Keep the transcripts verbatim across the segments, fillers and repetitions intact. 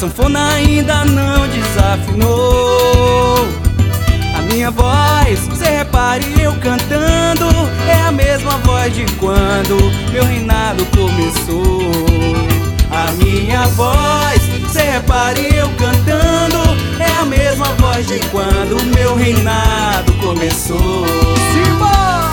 sanfona ainda não desafinou. A minha voz, cê repare eu cantando, é a mesma voz de quando meu reinado começou. A minha voz, cê repare eu cantando, é a mesma voz de quando meu reinado começou. Simba!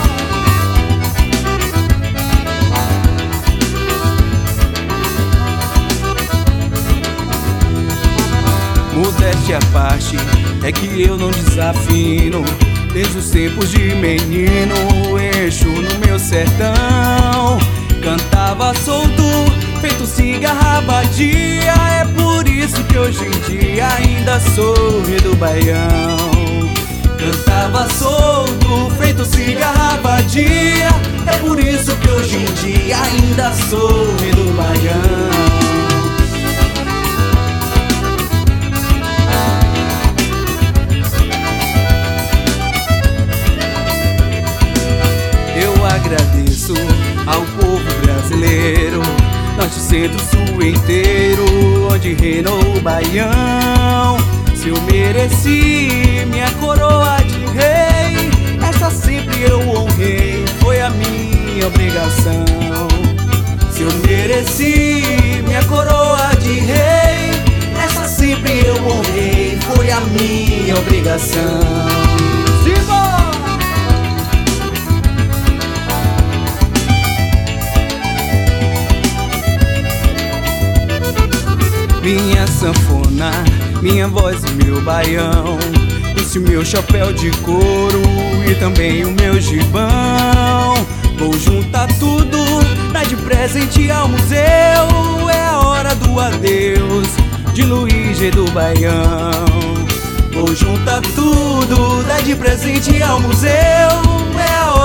Modéstia à parte, é que eu não desafino. Desde os tempos de menino, eixo no meu sertão. Cantava solto, feito cigarra abadia. É por isso que hoje em dia ainda sou rei do baião. Cantava solto, feito cigarra abadia. É por isso que hoje em dia ainda sou rei do baião. Agradeço ao povo brasileiro, norte, centro, sul inteiro, onde reinou o baião. Se eu mereci minha coroa de rei, essa sempre eu honrei, foi a minha obrigação. Se eu mereci minha coroa de rei, essa sempre eu honrei, foi a minha obrigação. Simba! Minha sanfona, minha voz e meu baião, esse meu chapéu de couro e também o meu gibão. Vou juntar tudo, dar de presente ao museu. É a hora do adeus de Luiz G do Baião. Vou juntar tudo, dar de presente ao museu. É a